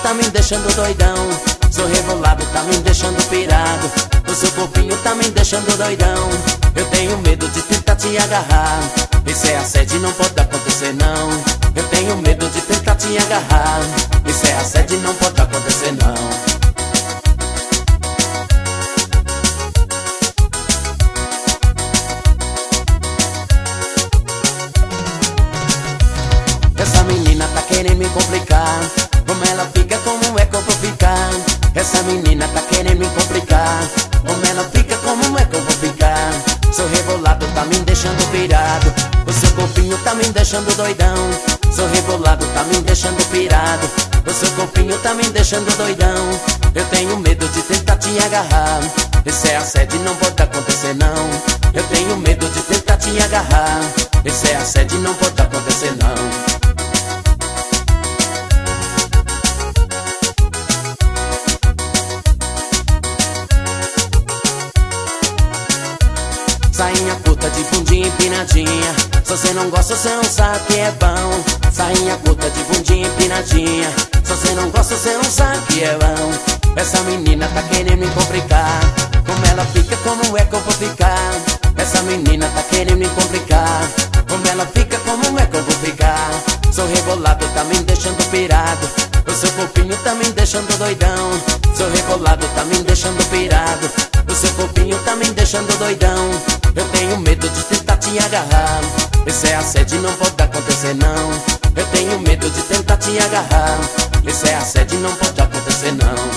tá me deixando doidão. Seu rebolado tá me deixando pirado. O seu corpinho tá me deixando doidão. Eu tenho medo de tentar te agarrar. Isso é assédio, não pode acontecer não. Eu tenho medo de tentar te agarrar. Isso é assédio, não pode acontecer não. Essa menina tá querendo me complicar. Como ela fica, como é que eu vou ficar? Essa menina tá querendo me complicar. Como ela fica, como é que eu vou ficar? Seu rebolado tá me deixando pirado. O seu corpinho tá me deixando doidão. Seu rebolado tá me deixando pirado. O seu corpinho tá me deixando doidão. Eu tenho medo de tentar te agarrar. Esse é assédio, não pode acontecer não. Eu tenho medo de tentar te agarrar. Esse é assédio, não pode acontecer não. Sainha curta de bundinha empinadinha. Se você não gosta, você não sabe que é bom. Sainha curta de bundinha empinadinha. Se você não gosta, você não sabe que é bom. Essa menina tá querendo me complicar. Como ela fica, como é que eu vou ficar? Essa menina tá querendo me complicar. Como ela fica, como é que eu vou ficar? Seu rebolado tá me deixando pirado. O seu corpinho tá me deixando doidão. Seu rebolado tá me deixando pirado. O seu corpinho tá me deixando doidão. Eu tenho medo de tentar te agarrar. Esse é assédio, não pode acontecer não. Eu tenho medo de tentar te agarrar. Esse é assédio, não pode acontecer não.